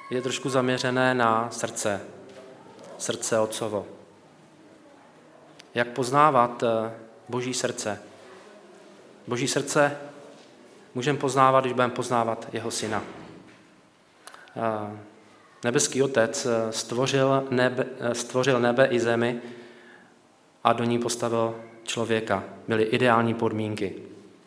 je trošku zaměřené na srdce otcovo. Jak poznávat Boží srdce? Boží srdce můžeme poznávat, když budeme poznávat jeho syna. Nebeský Otec stvořil nebe i zemi a do ní postavil člověka. Byly ideální podmínky.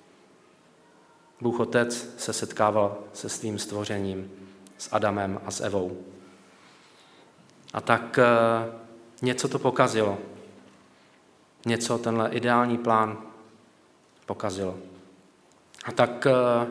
Bůh Otec se setkával se svým stvořením, s Adamem a s Evou. A tak něco to pokazilo. Něco tenhle ideální plán pokazilo. A tak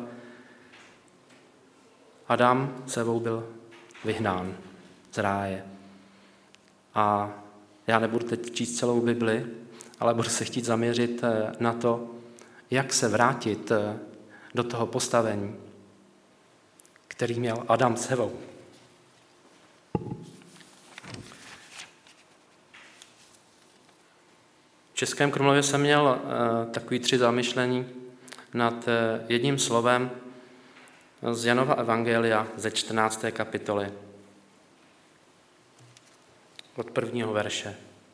Adam s Evou byl vyhnán z ráje. A já nebudu teď číst celou Bibli, ale budu se chtít zaměřit na to, jak se vrátit do toho postavení, který měl Adam s Evou. V Českém Krumlově jsem měl takový 3 zamyšlení nad jedním slovem z Janova evangelia ze 14. kapitoly od 1. verše.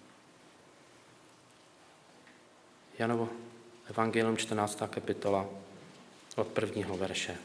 Janovo evangelium 14. kapitola od 1. verše.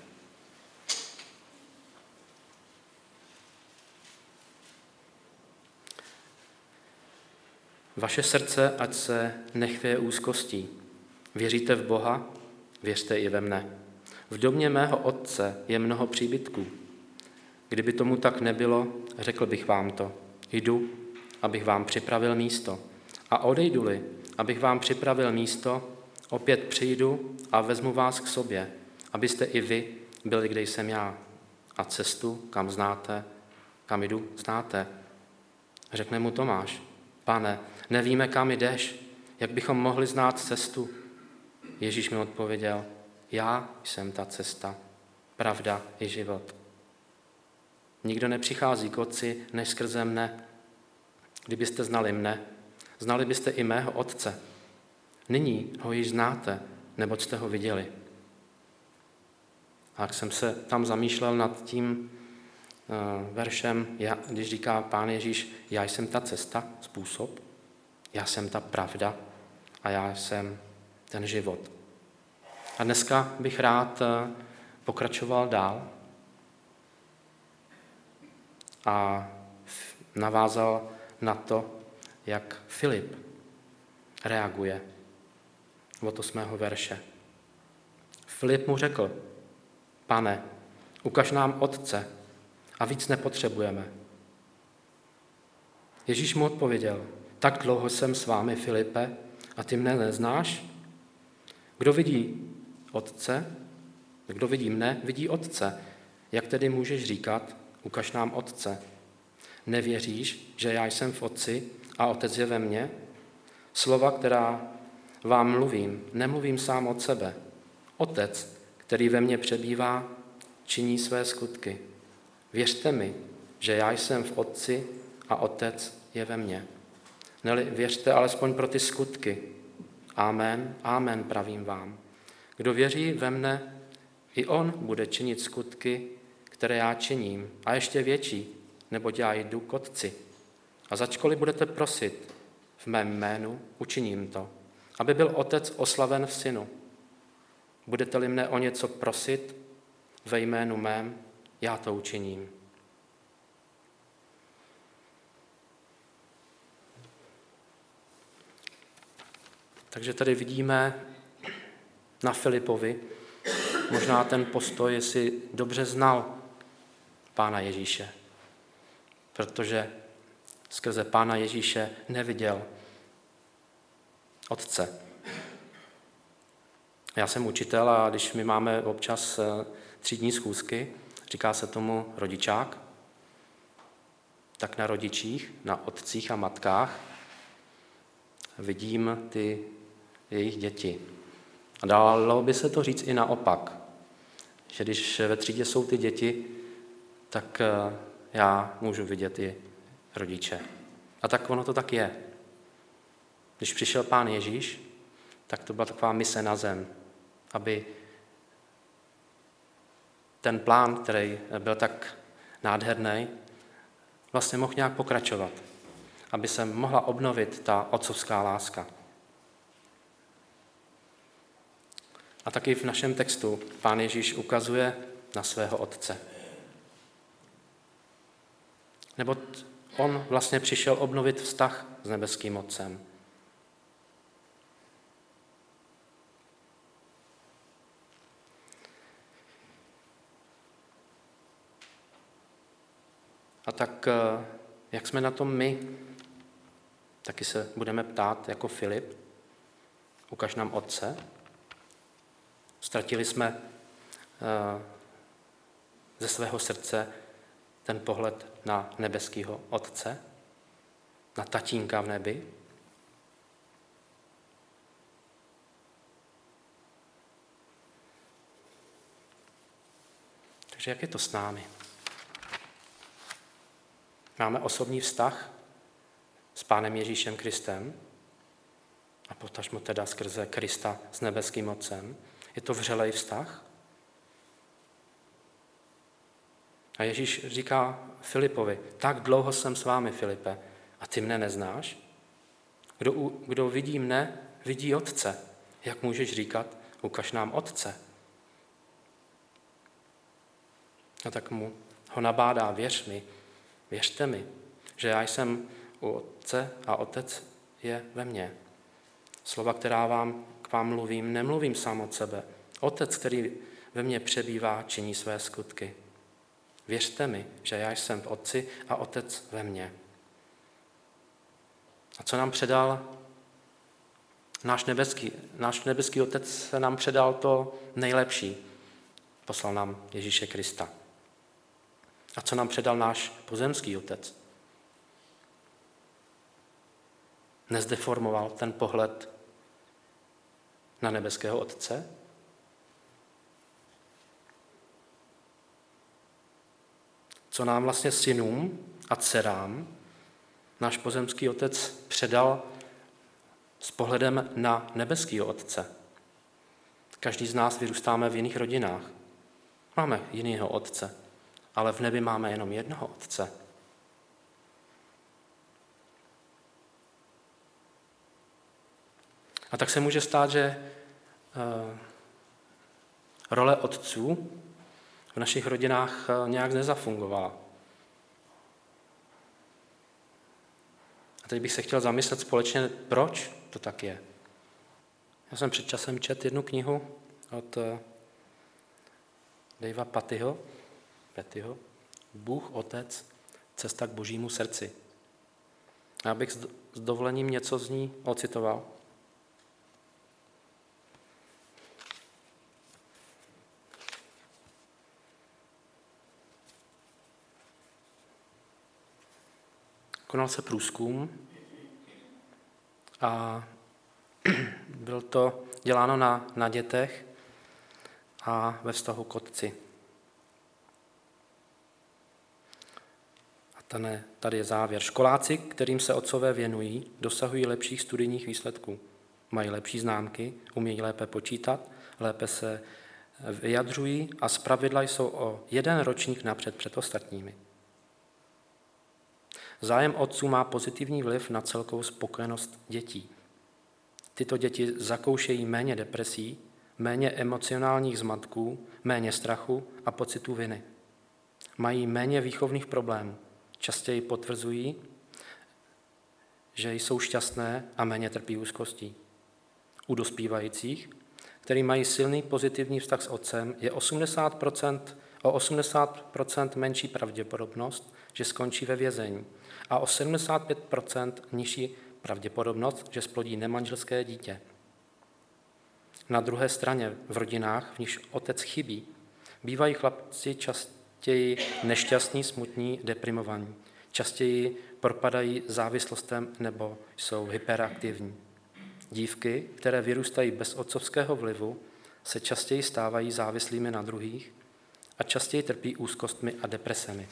Vaše srdce ať se nechvěje úzkostí. Věříte v Boha, věřte i ve mne. V domě mého otce je mnoho příbytků. Kdyby tomu tak nebylo, řekl bych vám to. Jdu, abych vám připravil místo. A odejdu-li, abych vám připravil místo, opět přijdu a vezmu vás k sobě, abyste i vy byli, kde jsem já. A cestu, kam jdu, znáte. Řekne mu Tomáš: Pane, nevíme, kam jdeš, jak bychom mohli znát cestu? Ježíš mi odpověděl: Já jsem ta cesta, pravda i život. Nikdo nepřichází k Otci než skrze mne. Kdybyste znali mne, znali byste i mého Otce. Nyní ho již znáte, neboť jste ho viděli. A jak jsem se tam zamýšlel nad tím veršem, když říká Pán Ježíš: Já jsem ta cesta, způsob, já jsem ta pravda a já jsem ten život. A dneska bych rád pokračoval dál a navázal na to, jak Filip reaguje od 8. verše. Filip mu řekl: Pane, ukaž nám Otce a víc nepotřebujeme. Ježíš mu odpověděl: Tak dlouho jsem s vámi, Filipe, a ty mne neznáš? Kdo vidí Otce, kdo vidí mne, vidí Otce. Jak tedy můžeš říkat: Ukaž nám Otce? Nevěříš, že já jsem v Otci a Otec je ve mně? Slova, která vám mluvím, nemluvím sám od sebe. Otec, který ve mně přebývá, činí své skutky. Věřte mi, že já jsem v Otci a Otec je ve mně. Neli věřte alespoň pro ty skutky. Amen, amen, pravím vám. Kdo věří ve mne, i on bude činit skutky, které já činím, a ještě větší, neboť já jdu k Otci. A začkoliv budete prosit v mém jménu, učiním to, aby byl Otec oslaven v Synu. Budete-li mne o něco prosit ve jménu mém, já to učiním. Takže tady vidíme na Filipovi možná ten postoj, jestli dobře znal Pána Ježíše, protože skrze Pána Ježíše neviděl Otce. Já jsem učitel a když my máme občas třídní schůzky, říká se tomu rodičák, tak na rodičích, na otcích a matkách vidím ty jejich děti. A dalo by se to říct i naopak, že když ve třídě jsou ty děti, tak já můžu vidět i rodiče. A tak ono to tak je. Když přišel Pán Ježíš, tak to byla taková mise na zem, aby ten plán, který byl tak nádherný, vlastně mohl nějak pokračovat, aby se mohla obnovit ta otcovská láska. A taky v našem textu Pán Ježíš ukazuje na svého Otce. Neboť on vlastně přišel obnovit vztah s nebeským Otcem. A tak, jak jsme na tom my, taky se budeme ptát jako Filip, ukaž nám Otce. Ztratili jsme ze svého srdce ten pohled na nebeského Otce, na tatínka v nebi. Takže jak je to s námi? Máme osobní vztah s Pánem Ježíšem Kristem a potažmo teda skrze Krista s nebeským Otcem. Je to vřelej vztah? A Ježíš říká Filipovi, tak dlouho jsem s vámi, Filipe, a ty mne neznáš? Kdo vidí mne, vidí Otce. Jak můžeš říkat, ukaž nám Otce? A tak mu ho nabádá, věřte mi, že já jsem u Otce a Otec je ve mně. Slova, která k vám mluvím, nemluvím sám od sebe. Otec, který ve mně přebývá, činí své skutky. Věřte mi, že já jsem v Otci a Otec ve mně. A co nám předal náš nebeský Otec, se nám předal to nejlepší. Poslal nám Ježíše Krista. A co nám předal náš pozemský Otec? Nezdeformoval ten pohled na nebeského Otce? Co nám vlastně synům a dcerám náš pozemský Otec předal s pohledem na nebeského Otce? Každý z nás vyrůstáme v jiných rodinách. Máme jiného Otce, ale v nebi máme jenom jednoho Otce. A tak se může stát, že role otců v našich rodinách nějak nezafungovala. A teď bych se chtěl zamyslet společně, proč to tak je. Já jsem před časem četl jednu knihu od Davea Pattyho, Bůh, Otec, cesta k Božímu srdci. Já bych s dovolením něco z ní ocitoval. Konal se průzkum a bylo to děláno na dětech a ve vztahu k otci. A tady je závěr. Školáci, kterým se otcové věnují, dosahují lepších studijních výsledků. Mají lepší známky, umějí lépe počítat, lépe se vyjadřují a zpravidla jsou o 1 ročník napřed před ostatními. Zájem otců má pozitivní vliv na celkovou spokojenost dětí. Tyto děti zakoušejí méně depresí, méně emocionálních zmatků, méně strachu a pocitu viny. Mají méně výchovných problémů. Častěji potvrzují, že jsou šťastné a méně trpí úzkostí. U dospívajících, kteří mají silný pozitivní vztah s otcem, je o 80% menší pravděpodobnost, že skončí ve vězení a o 75% nižší pravděpodobnost, že splodí nemanželské dítě. Na druhé straně v rodinách, v nichž otec chybí, bývají chlapci častěji nešťastní, smutní, deprimovaní. Častěji propadají závislostem nebo jsou hyperaktivní. Dívky, které vyrůstají bez otcovského vlivu, se častěji stávají závislými na druhých a častěji trpí úzkostmi a depresemi.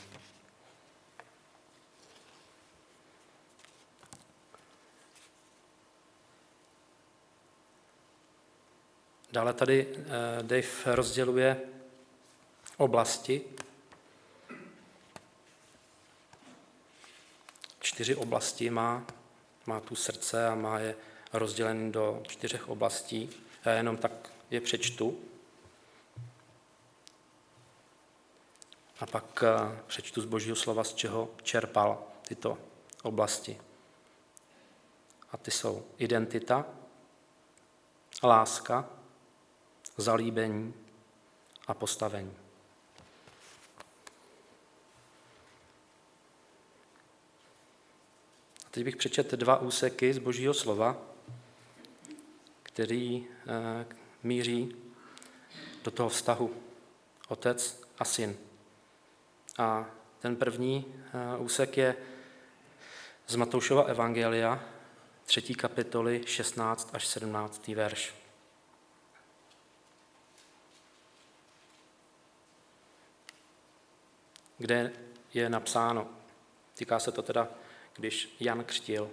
Dále tady Dave rozděluje oblasti 4 oblasti má tu srdce a má je rozdělený do 4 oblastí. Já jenom tak je přečtu. A pak přečtu z Božího slova, z čeho čerpal tyto oblasti. A ty jsou identita, láska, zalíbení a postavení. A teď bych přečetl 2 úseky z Božího slova, který míří do toho vztahu otec a syn. A ten první úsek je z Matoušova evangelia, 3. kapitoly, 16 až 17. verš. Kde je napsáno, týká se to teda, když Jan křtil.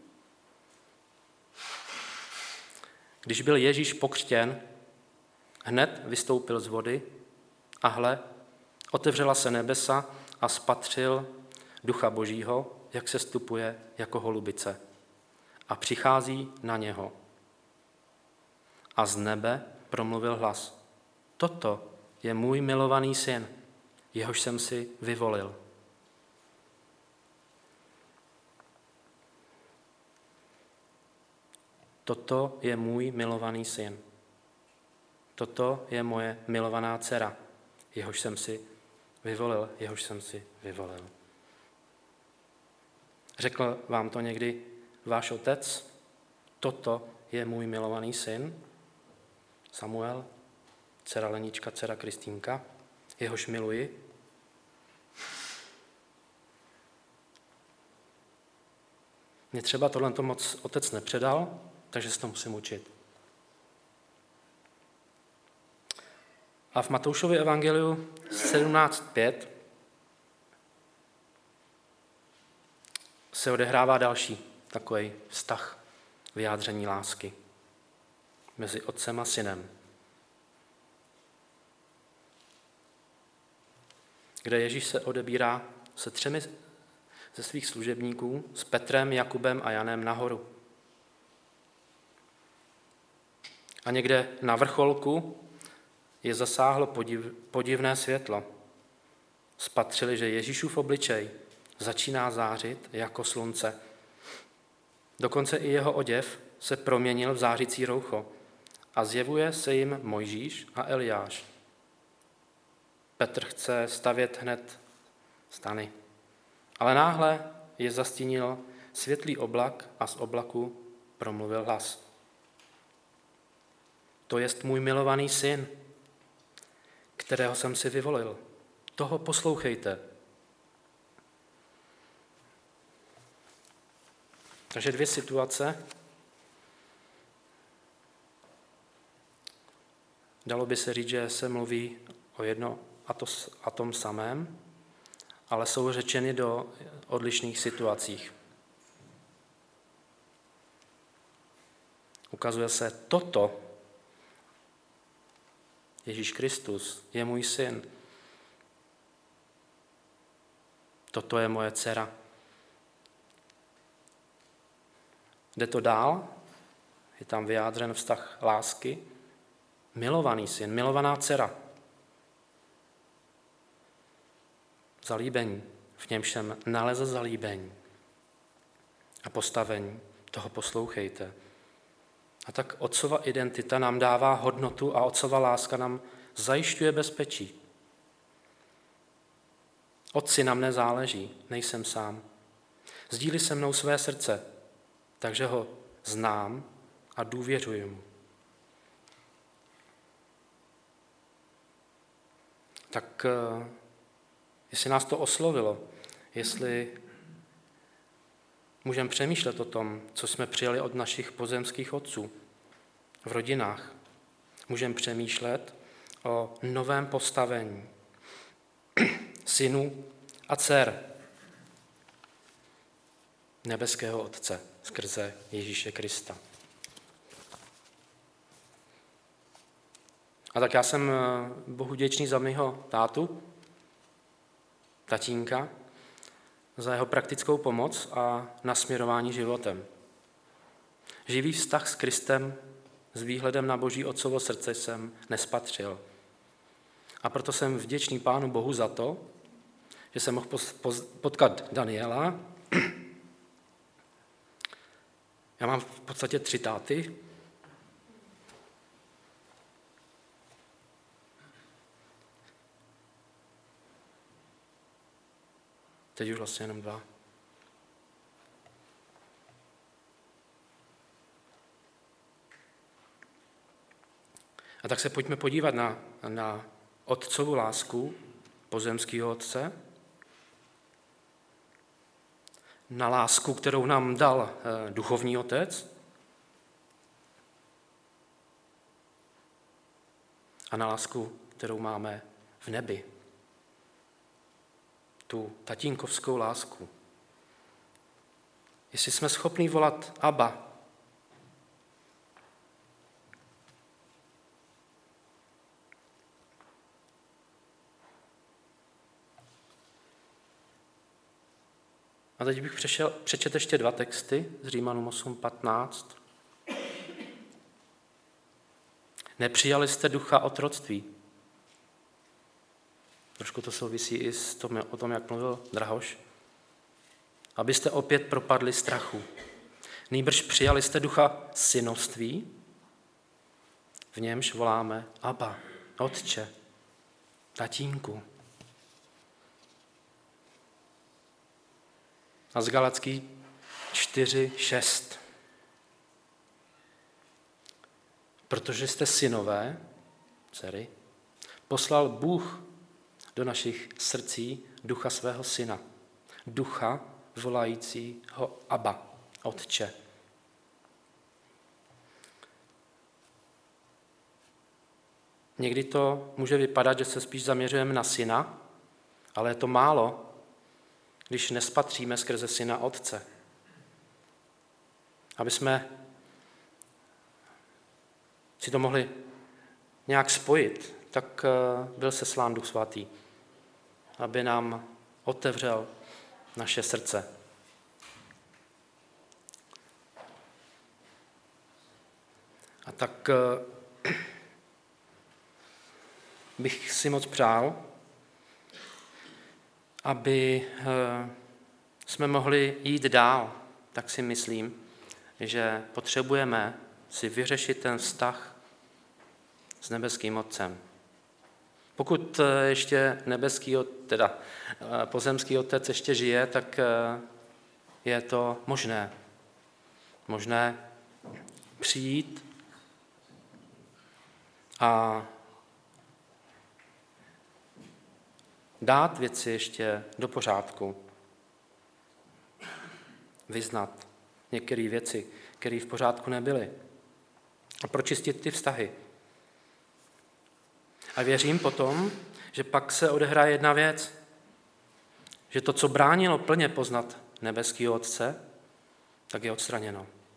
Když byl Ježíš pokřtěn, hned vystoupil z vody a hle, otevřela se nebesa a spatřil Ducha Božího, jak se stupuje jako holubice a přichází na něho. A z nebe promluvil hlas. Toto je můj milovaný syn, jehož jsem si vyvolil. Toto je můj milovaný syn. Toto je moje milovaná dcera, jehož jsem si vyvolil. Řekl vám to někdy váš otec? Toto je můj milovaný syn, Samuel, dcera Lenička, dcera Kristýnka, jehož miluji. Mně třeba tohle moc otec nepředal, takže se to musím učit. A v Matoušově evangeliu 17.5 se odehrává další takový vztah vyjádření lásky mezi otcem a synem, kde Ježíš se odebírá se 3 ze svých služebníků, s Petrem, Jakubem a Janem nahoru. A někde na vrcholku je zasáhlo podivné světlo. Spatřili, že Ježíšův obličej začíná zářit jako slunce. Dokonce i jeho oděv se proměnil v zářící roucho a zjevuje se jim Mojžíš a Eliáš. Petr chce stavět hned stany, ale náhle je zastínil světlý oblak a z oblaku promluvil hlas. To jest můj milovaný syn, kterého jsem si vyvolil. Toho poslouchejte. Takže 2 situace. Dalo by se říct, že se mluví o jedno a tom samém, ale jsou řečeny do odlišných situacích. Ukazuje se toto. Ježíš Kristus je můj syn. Toto je moje dcera. Jde to dál, je tam vyjádřen vztah lásky. Milovaný syn, milovaná dcera. Zalíbení, v němž jsem nalezl zalíbení a postavení, toho poslouchejte. A tak otcova identita nám dává hodnotu a otcova láska nám zajišťuje bezpečí. Otci na mne záleží, nejsem sám. Sdílí se mnou své srdce, takže ho znám a důvěřuji mu. Tak jestli nás to oslovilo, jestli můžeme přemýšlet o tom, co jsme přijali od našich pozemských otců v rodinách. Můžeme přemýšlet o novém postavení synů a dcer nebeského Otce skrze Ježíše Krista. A tak já jsem Bohu vděčný za mého tatínka, za jeho praktickou pomoc a nasměrování životem. Živý vztah s Kristem s výhledem na Boží Otcovo srdce jsem nespatřil. A proto jsem vděčný Pánu Bohu za to, že jsem mohl potkat Daniela. Já mám v podstatě 3 táty. Teď už vlastně jenom 2. A tak se pojďme podívat na otcovu lásku pozemského otce, na lásku, kterou nám dal duchovní otec a na lásku, kterou máme v nebi. Tu tatínkovskou lásku. Jestli jsme schopni volat Abba, a teď bych přečetl ještě 2 texty z Římanům 8:15. Nepřijali jste ducha otroctví. Trošku to souvisí i o tom, jak mluvil Drahoš. Abyste opět propadli strachu. Nýbrž přijali jste ducha synovství, v němž voláme Abba, Otče, Tatínku. A z Galacký 4:6. Protože jste synové, dcery, poslal Bůh do našich srdcí ducha svého syna. Ducha volajícího Abba, Otče. Někdy to může vypadat, že se spíš zaměřujeme na syna, ale je to málo, když nespatříme skrze syna Otce. Aby jsme si to mohli nějak spojit, tak byl seslán Duch Svatý, aby nám otevřel naše srdce. A tak bych si moc přál, aby jsme mohli jít dál, tak si myslím, že potřebujeme si vyřešit ten vztah s nebeským Otcem. Pokud ještě pozemský Otec ještě žije, tak je to možné. Možné přijít a dát věci ještě do pořádku. Vyznat některé věci, které v pořádku nebyly. A pročistit ty vztahy. A věřím potom, že pak se odehraje jedna věc, že to, co bránilo plně poznat nebeského Otce, tak je odstraněno.